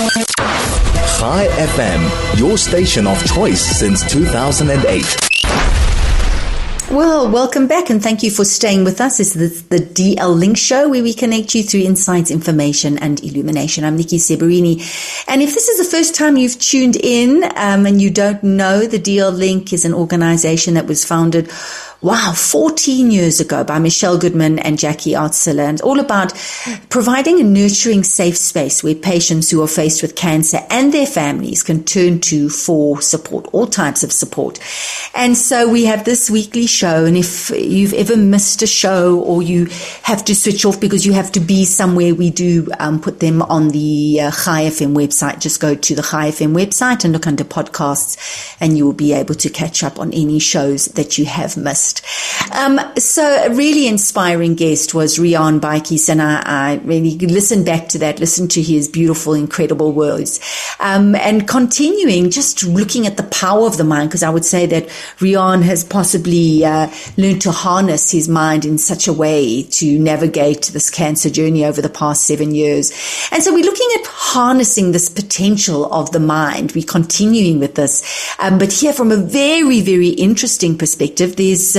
Chai FM, your station of choice since 2008. Well, welcome back and thank you for staying with us. This is the DL Link Show where we connect you through insights, information and illumination. I'm Nikki Seberini. And if this is the first time you've tuned in and you don't know, the DL Link is an organization that was founded 14 years ago by Michelle Goodman and Jackie Artsela, and all about providing a nurturing safe space where patients who are faced with cancer and their families can turn to for support, all types of support. And so we have this weekly show, and if you've ever missed a show or you have to switch off because you have to be somewhere, we do put them on the Chai FM website. Just go to the Chai FM website and look under podcasts and you will be able to catch up on any shows that you have missed. So a really inspiring guest was Riaan Bykies, and I really listened back to that, listened to his beautiful, incredible words, and continuing just looking at the power of the mind, because I would say that Riaan has possibly learned to harness his mind in such a way to navigate this cancer journey over the past 7 years. And so we're looking at harnessing this potential of the mind. We're continuing with this, but here from a very, very interesting perspective, there's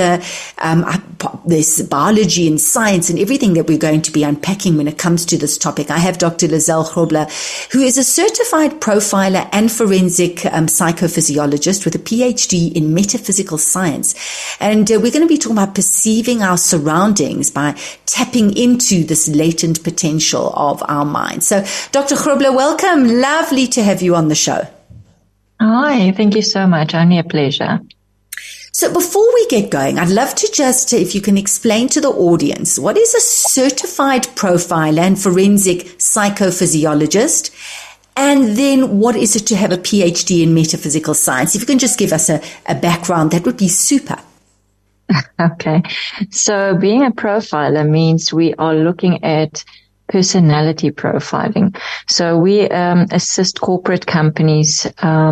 biology and science and everything that we're going to be unpacking when it comes to this topic. I have Dr. Lizelle Grobler, who is a certified profiler and forensic psychophysiologist with a PhD in metaphysical science. And we're going to be talking about perceiving our surroundings by tapping into this latent potential of our mind. So, Dr. Grobler, welcome. Lovely to have you on the show. Hi, thank you so much. Only a pleasure. So before we get going, I'd love to just, if you can explain to the audience, what is a certified profiler and forensic psychophysiologist? And then what is it to have a PhD in metaphysical science? If you can just give us a background, that would be super. Okay. So being a profiler means we are looking at personality profiling. So we assist corporate companies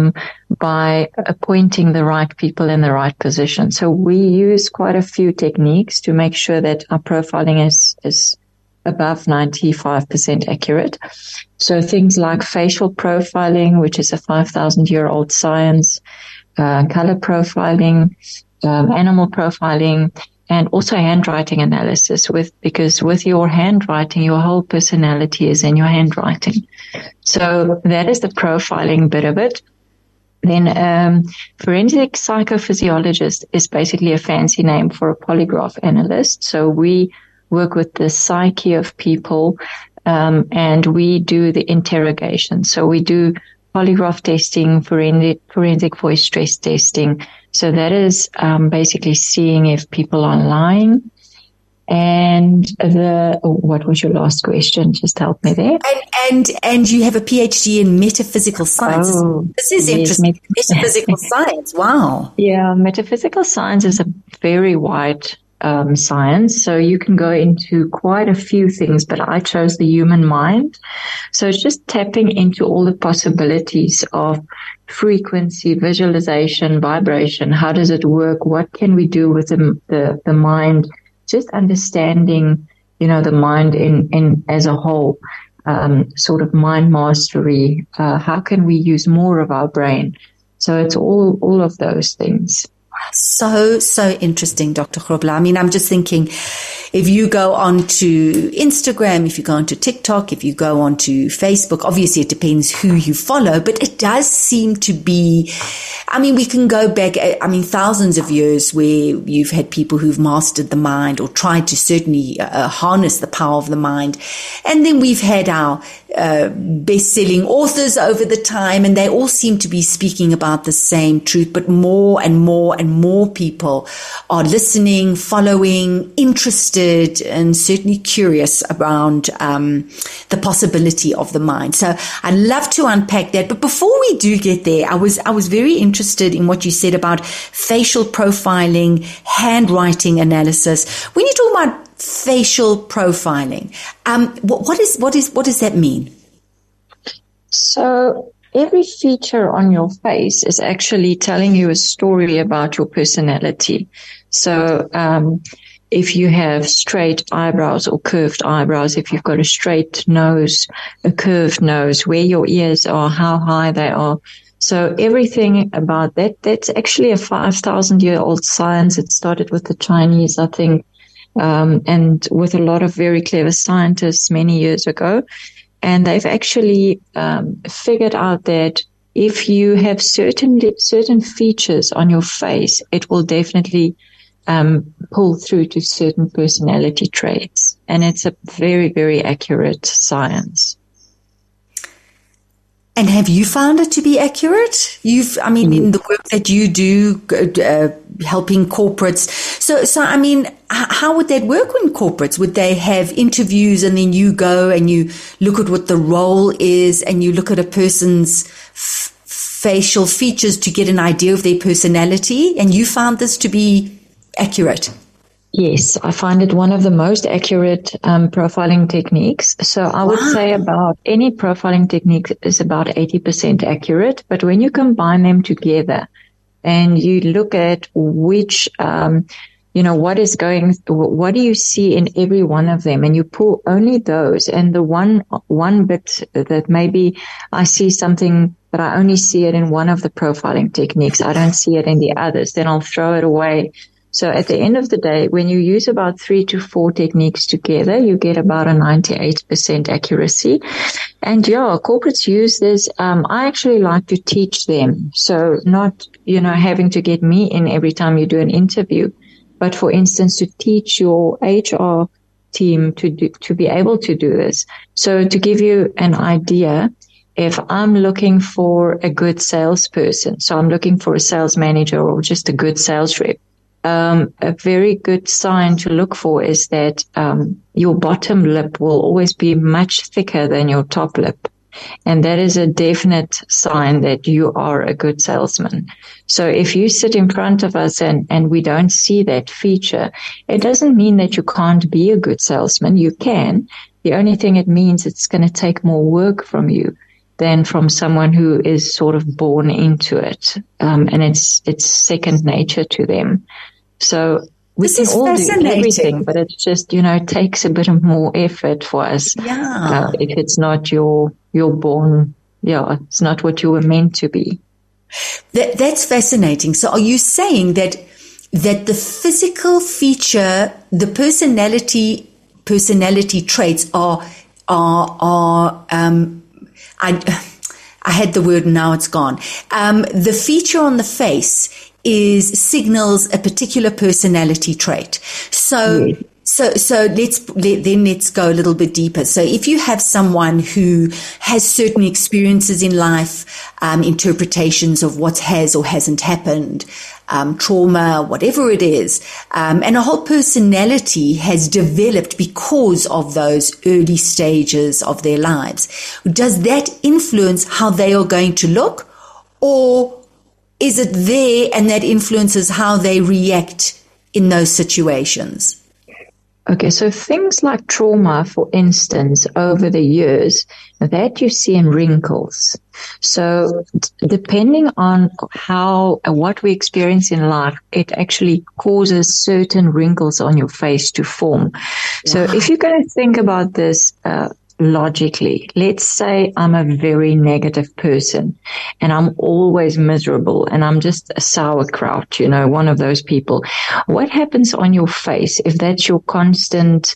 by appointing the right people in the right position. So we use quite a few techniques to make sure that our profiling is above 95% accurate. So things like facial profiling, which is a 5,000-year-old science, color profiling, animal profiling, and also handwriting analysis, because with your handwriting, your whole personality is in your handwriting. So that is the profiling bit of it. Then forensic psychophysiologist is basically a fancy name for a polygraph analyst. So we work with the psyche of people, and we do the interrogation. So we do polygraph testing, forensic voice stress testing. So that is basically seeing if people are lying. And what was your last question? Just help me there. And you have a PhD in metaphysical science. Oh, this is interesting. Metaphysical science. Wow. Yeah, metaphysical science is a very wide science. So you can go into quite a few things, but I chose the human mind. So it's just tapping into all the possibilities of frequency, visualization, vibration. How does it work? What can we do with the mind? Just understanding, the mind in as a whole, sort of mind mastery. How can we use more of our brain? So it's all of those things. So interesting, Dr. Grobler. I mean, I'm just thinking, if you go onto Instagram, if you go onto TikTok, if you go onto Facebook, obviously it depends who you follow, but it does seem to be, we can go back, thousands of years where you've had people who've mastered the mind or tried to certainly harness the power of the mind. And then we've had our best-selling authors over the time, and they all seem to be speaking about the same truth, but more and more and more people are listening, following, interested, and certainly curious around the possibility of the mind. So I'd love to unpack that. But before we do get there, I was very interested in what you said about facial profiling, handwriting analysis. When you talk about facial profiling, what does that mean? So every feature on your face is actually telling you a story about your personality. So if you have straight eyebrows or curved eyebrows, if you've got a straight nose, a curved nose, where your ears are, how high they are. So everything about that, that's actually a 5,000-year-old science. It started with the Chinese, I think, and with a lot of very clever scientists many years ago. And they've actually figured out that if you have certain features on your face, it will definitely pull through to certain personality traits. And it's a very, very accurate science. And have you found it to be accurate? In the work that you do, helping corporates. So, I mean, how would that work in corporates? Would they have interviews and then you go and you look at what the role is and you look at a person's facial features to get an idea of their personality? And you found this to be accurate? Yes, I find it one of the most accurate profiling techniques. So I would say about any profiling technique is about 80% accurate. But when you combine them together and you look at which, what do you see in every one of them, and you pull only those, and the one bit that maybe I see something, but I only see it in one of the profiling techniques, I don't see it in the others, then I'll throw it away. So at the end of the day, when you use about 3 to 4 techniques together, you get about a 98% accuracy. And corporates use this. I actually like to teach them. So not, having to get me in every time you do an interview, but for instance, to teach your HR team to be able to do this. So to give you an idea, if I'm looking for a good salesperson, so I'm looking for a sales manager or just a good sales rep, a very good sign to look for is that your bottom lip will always be much thicker than your top lip. And that is a definite sign that you are a good salesman. So if you sit in front of us and we don't see that feature, it doesn't mean that you can't be a good salesman. You can. The only thing it means, it's going to take more work from you than from someone who is sort of born into it. And it's second nature to them. So we can all do everything, but it's just, it takes a bit of more effort for us. Yeah. If it's not your born, it's not what you were meant to be. That's fascinating. So are you saying that the physical feature, the personality traits I had the word and now it's gone. The feature on the face signals a particular personality trait. So let's go a little bit deeper. So if you have someone who has certain experiences in life, interpretations of what has or hasn't happened, trauma, whatever it is, and a whole personality has developed because of those early stages of their lives, does that influence how they are going to look, or is it there and that influences how they react in those situations? Okay, so things like trauma, for instance, over the years, that you see in wrinkles. So depending on what we experience in life, it actually causes certain wrinkles on your face to form. So if you're going to think about this logically, let's say I'm a very negative person and I'm always miserable and I'm just a sauerkraut, one of those people. What happens on your face if that's your constant,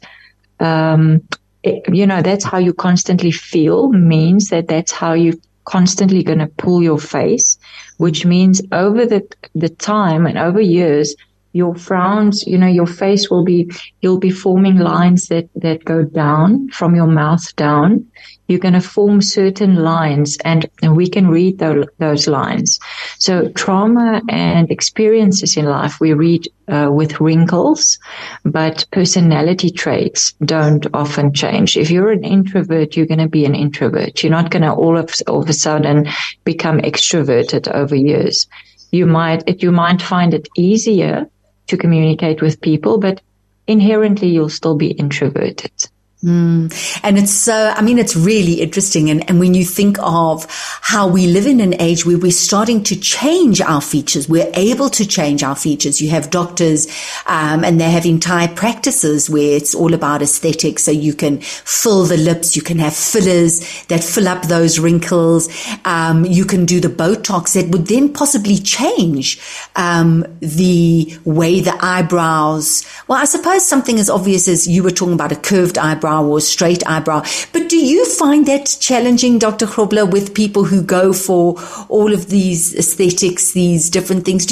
that's how you constantly feel, means that's how you constantly going to pull your face, which means over the time and over years, your frowns, your face you'll be forming lines that go down from your mouth down. You're going to form certain lines and we can read those lines. So trauma and experiences in life, we read with wrinkles, but personality traits don't often change. If you're an introvert, you're going to be an introvert. You're not going to all of a sudden become extroverted over years. You might find it easier to communicate with people, but inherently you'll still be introverted. And it's really interesting. And when you think of how we live in an age where we're starting to change our features, we're able to change our features. You have doctors, and they have entire practices where it's all about aesthetics. So you can fill the lips, you can have fillers that fill up those wrinkles. You can do the Botox that would then possibly change, the way the eyebrows, well, I suppose something as obvious as you were talking about a curved eyebrow or a straight eyebrow. But do you find that challenging, Dr. Grobler, with people who go for all of these aesthetics, these different things?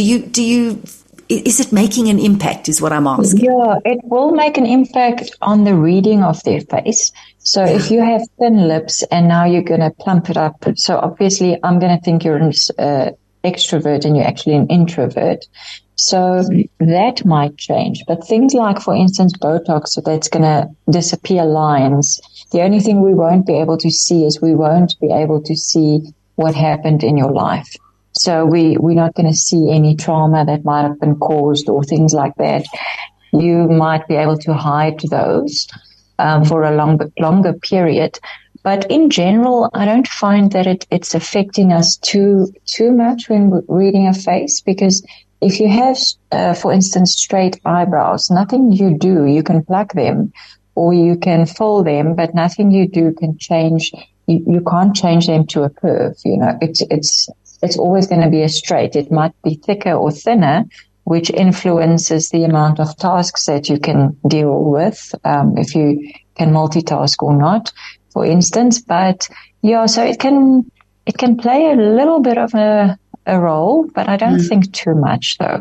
Is it making an impact is what I'm asking? Yeah, it will make an impact on the reading of their face. So if you have thin lips and now you're going to plump it up, so obviously I'm going to think you're an extrovert and you're actually an introvert. So that might change. But things like, for instance, Botox, so that's going to disappear lines. The only thing we won't be able to see is we won't be able to see what happened in your life. So we're not going to see any trauma that might have been caused or things like that. You might be able to hide those for a longer period. But in general, I don't find that it's affecting us too much when reading a face, because if you have, for instance, straight eyebrows, nothing you do, you can pluck them or you can fold them, but nothing you do can change. You can't change them to a curve. You know, it's always going to be a straight. It might be thicker or thinner, which influences the amount of tasks that you can deal with, if you can multitask or not, for instance. But yeah, so it can play a little bit of a role, but I don't think too much though.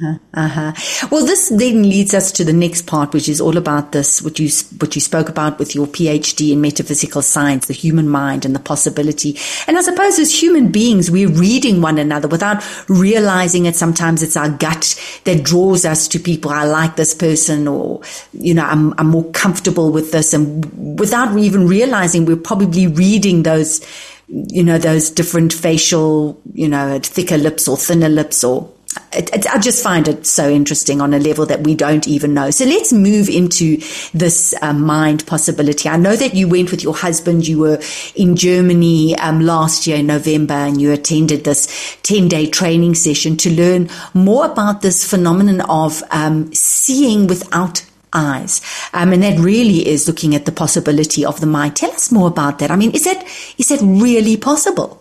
Well, this then leads us to the next part, which is all about this, what you spoke about with your PhD in metaphysical science, the human mind and the possibility. And I suppose as human beings, we're reading one another without realizing it. Sometimes it's our gut that draws us to people. I like this person, or, you know, I'm more comfortable with this. And without even realizing, we're probably reading those, you know, those different facial, you know, thicker lips or thinner lips, or I just find it so interesting on a level that we don't even know. So let's move into this mind possibility. I know that you went with your husband. You were in Germany last year in November, and you attended this 10-day training session to learn more about this phenomenon of seeing without eyes. And that really is looking at the possibility of the mind. Tell us more about that. I mean, is that really possible?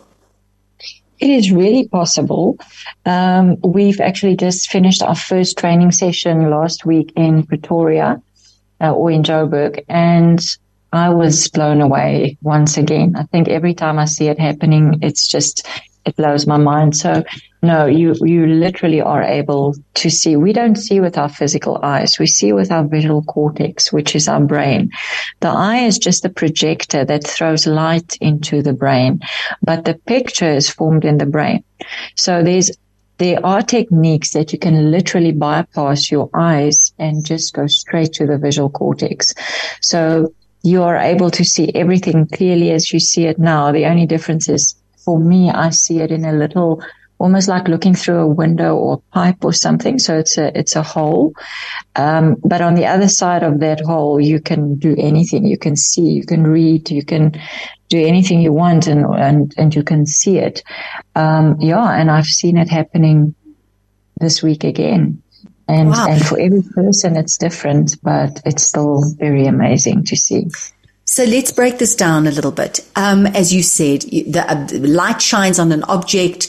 It is really possible. We've actually just finished our first training session last week in Pretoria, or in Joburg, and I was blown away once again. I think every time I see it happening, it blows my mind. So no, you literally are able to see. We don't see with our physical eyes. We see with our visual cortex, which is our brain. The eye is just a projector that throws light into the brain, but the picture is formed in the brain. So there are techniques that you can literally bypass your eyes and just go straight to the visual cortex. So you are able to see everything clearly as you see it now. The only difference is, for me, I see it in a little, almost like looking through a window or a pipe or something. So it's a hole. But on the other side of that hole, you can do anything. You can see, you can read, you can do anything you want, and you can see it. And I've seen it happening this week again. And, wow. And for every person, it's different, but it's still very amazing to see. So let's break this down a little bit. As you said, the light shines on an object,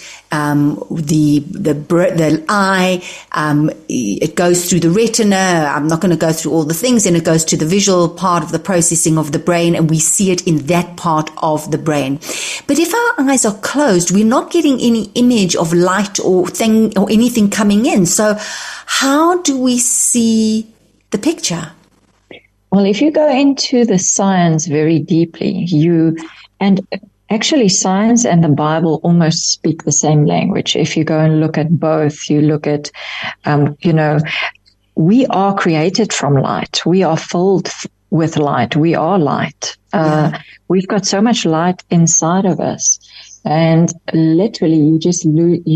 the eye, it goes through the retina. I'm not going to go through all the things, and it goes to the visual part of the processing of the brain, and we see it in that part of the brain. But if our eyes are closed, we're not getting any image of light or thing or anything coming in. So how do we see the picture? Well, if you go into the science very deeply, actually science and the Bible almost speak the same language. If you go and look at both, you look at, we are created from light. We are filled with light. We are light. We've got so much light inside of us. And literally you just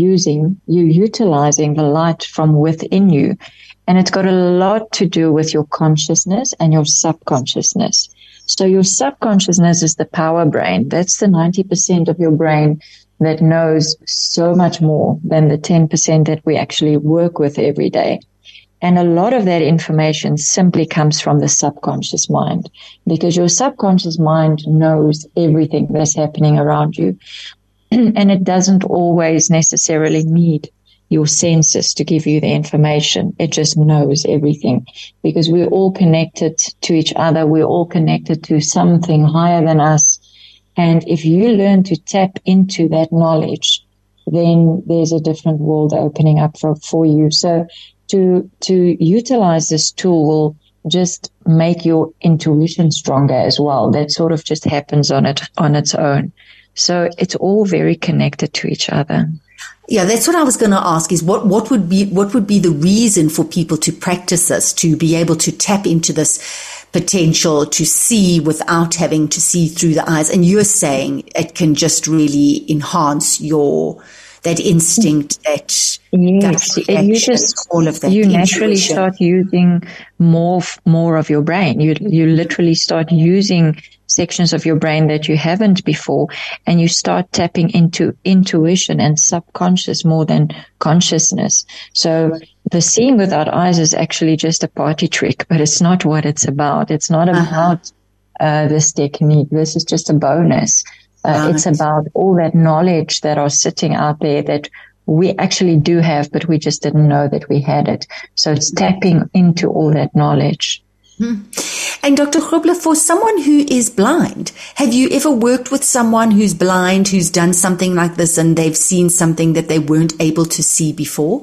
utilizing the light from within you. And it's got a lot to do with your consciousness and your subconsciousness. So your subconsciousness is the power brain. That's the 90% of your brain that knows so much more than the 10% that we actually work with every day. And a lot of that information simply comes from the subconscious mind, because your subconscious mind knows everything that's happening around you. And it doesn't always necessarily need your senses to give you the information. It just knows everything, because we're all connected to each other. We're all connected to something higher than us. And if you learn to tap into that knowledge, then there's a different world opening up for you. So to utilize this tool will just make your intuition stronger as well. That sort of just happens on its own. So it's all very connected to each other. Yeah, that's what I was going to ask, is what would be the reason for people to practice this, to be able to tap into this potential to see without having to see through the eyes? And you're saying it can just really enhance that instinct, that all of that. You naturally start using more of your brain. You literally start using sections of your brain that you haven't before, and you start tapping into intuition and subconscious more than consciousness. So the seeing without eyes is actually just a party trick, but it's not what it's about. It's not about this technique. This is just a bonus. It's about all that knowledge that are sitting out there that we actually do have, but we just didn't know that we had it. So it's tapping into all that knowledge. And Dr. Grobler, for someone who is blind, have you ever worked with someone who's blind, who's done something like this, and they've seen something that they weren't able to see before?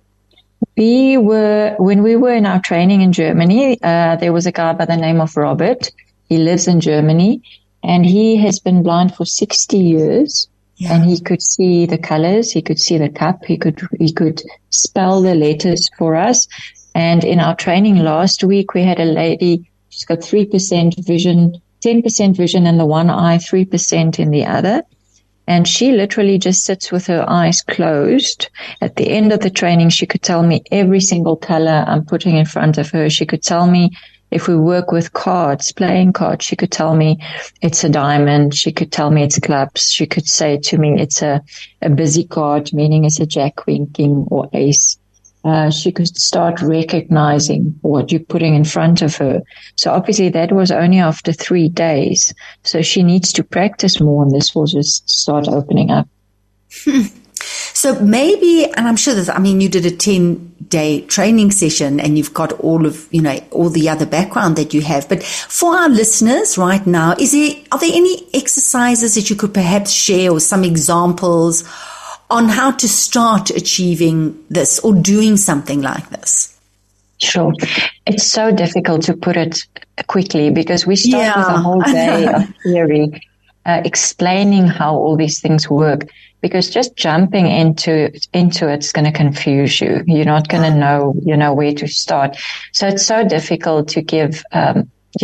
When we were in our training in Germany, there was a guy by the name of Robert. He lives in Germany, and he has been blind for 60 years. Yeah. And he could see the colors, he could see the cup, he could spell the letters for us. And in our training last week, we had a lady, she's got 3% vision, 10% vision in the one eye, 3% in the other. And she literally just sits with her eyes closed. At the end of the training, she could tell me every single color I'm putting in front of her. She could tell me if we work with cards, playing cards, she could tell me it's a diamond. She could tell me it's clubs. She could say to me it's a busy card, meaning it's a jack, queen, king, or ace. She could start recognizing what you're putting in front of her. So obviously that was only after 3 days. So she needs to practice more, and this will just start opening up. So maybe, and I'm sure that, you did a 10-day training session and you've got all the other background that you have. But for our listeners right now, are there any exercises that you could perhaps share, or some examples on how to start achieving this or doing something like this? Sure. It's so difficult to put it quickly, because we start with a whole day of theory, explaining how all these things work, because just jumping into it's going to confuse you. You're not going to know, where to start. So it's so difficult to give, a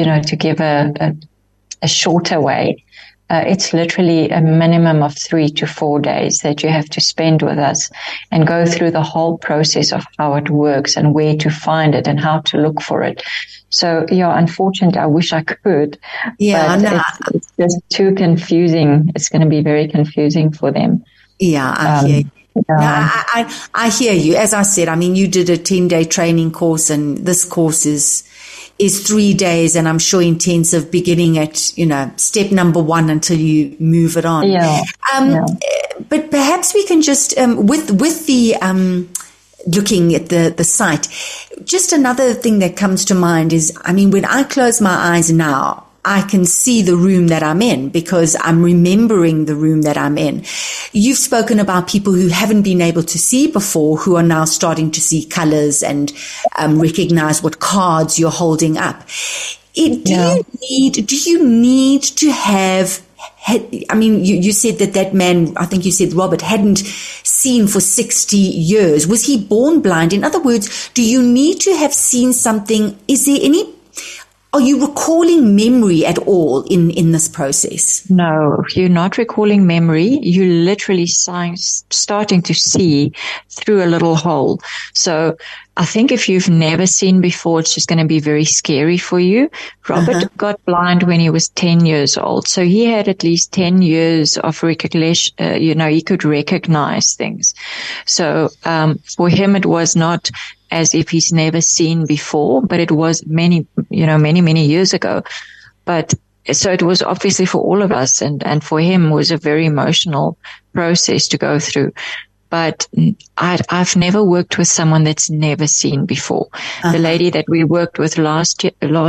shorter way. It's literally a minimum of 3 to 4 days that you have to spend with us and go through the whole process of how it works and where to find it and how to look for it. So, unfortunately, I wish I could. Yeah, but it's just too confusing. It's going to be very confusing for them. Yeah, I hear you. I hear you. As I said, you did a 10-day training course, and this course is 3 days, and I'm sure intensive, beginning at, step number 1 until you move it on. Yeah. But perhaps we can just, with the, looking at the site, just another thing that comes to mind is, when I close my eyes now, I can see the room that I'm in because I'm remembering the room that I'm in. You've spoken about people who haven't been able to see before, who are now starting to see colors and recognize what cards you're holding up. Do you need to have, you said that man, I think you said Robert, hadn't seen for 60 years. Was he born blind? In other words, do you need to have seen something? Are you recalling memory at all in this process? No, you're not recalling memory. You're literally starting to see through a little hole. So I think if you've never seen before, it's just going to be very scary for you. Robert got blind when he was 10 years old. So he had at least 10 years of recognition. He could recognize things. So, for him, it was not as if he's never seen before, but it was many years ago. But so it was obviously for all of us and for him was a very emotional process to go through. But I've never worked with someone that's never seen before. The lady that we worked with last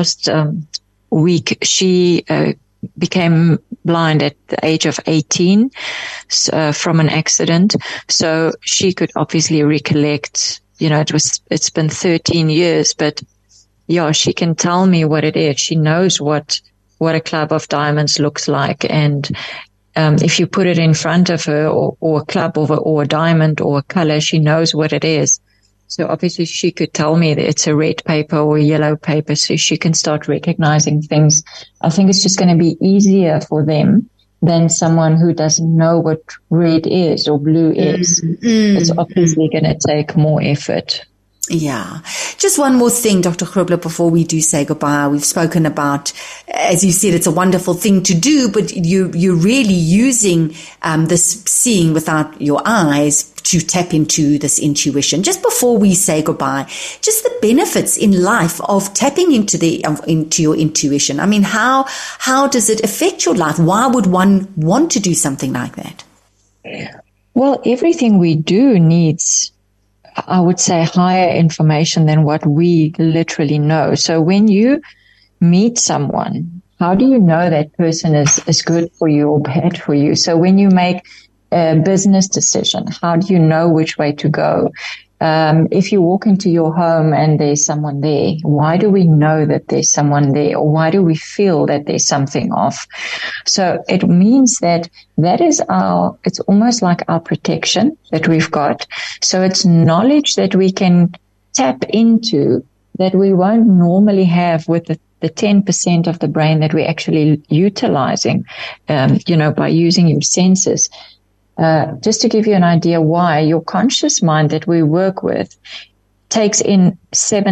week, she became blind at the age of 18 from an accident. So she could obviously recollect. It's been 13 years, but yeah, she can tell me what it is. She knows what a club of diamonds looks like. And, if you put it in front of her or a club or a diamond or a color, she knows what it is. So obviously she could tell me that it's a red paper or a yellow paper. So she can start recognizing things. I think it's just going to be easier for them than someone who doesn't know what red is or blue is. It's obviously going to take more effort. Yeah. Just one more thing, Dr. Grobler, before we do say goodbye. We've spoken about, as you said, it's a wonderful thing to do, but you're really using this seeing without your eyes to tap into this intuition. Just before we say goodbye, just the benefits in life of tapping into your intuition. I mean, how does it affect your life? Why would one want to do something like that? Well, everything we do needs, I would say, higher information than what we literally know. So when you meet someone, how do you know that person is good for you or bad for you? So when you make a business decision, how do you know which way to go? If you walk into your home and there's someone there, why do we know that there's someone there? Or why do we feel that there's something off? So it means that is it's almost like our protection that we've got. So it's knowledge that we can tap into that we won't normally have with the 10% of the brain that we're actually utilizing, by using your senses. Just to give you an idea why, your conscious mind that we work with takes in 7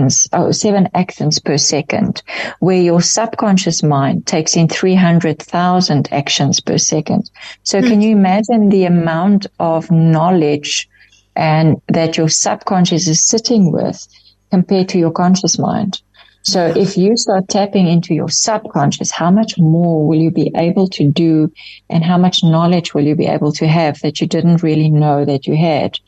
actions per second, where your subconscious mind takes in 300,000 actions per second. So can you imagine the amount of knowledge and that your subconscious is sitting with compared to your conscious mind? So if you start tapping into your subconscious, how much more will you be able to do and how much knowledge will you be able to have that you didn't really know that you had?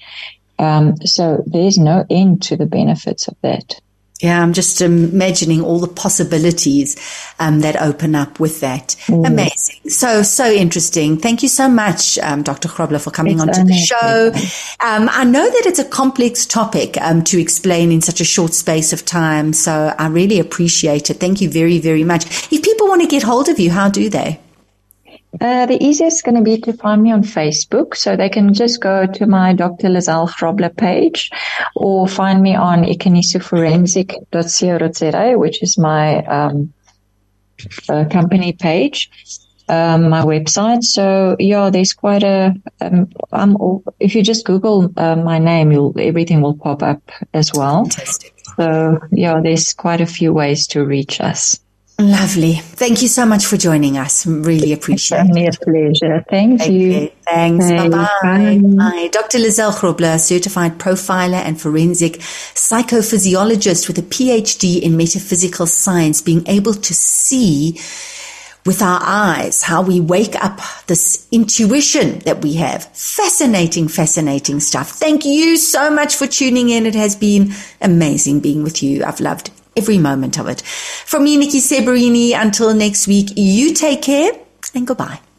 So there's no end to the benefits of that. Yeah, I'm just imagining all the possibilities that open up with that. Amazing. So interesting. Thank you so much, Dr. Grobler, for coming onto the show. I know that it's a complex topic to explain in such a short space of time, so I really appreciate it. Thank you very, very much. If people want to get hold of you, how do they? The easiest is going to be to find me on Facebook. So they can just go to my Dr. Lizelle Grobler page or find me on ikanisoforensic.co.za, which is my company page, my website. So yeah, there's quite if you just Google my name, everything will pop up as well. Fantastic. So yeah, there's quite a few ways to reach us. Lovely. Thank you so much for joining us. Really appreciate it. It's a pleasure. Thank you. Thanks. Bye-bye. Bye. Dr. Lizelle Grobler, certified profiler and forensic psychophysiologist with a PhD in metaphysical science, being able to see with our eyes how we wake up this intuition that we have. Fascinating stuff. Thank you so much for tuning in. It has been amazing being with you. I've loved every moment of it. From me, Nikki Seberini, until next week, you take care and goodbye.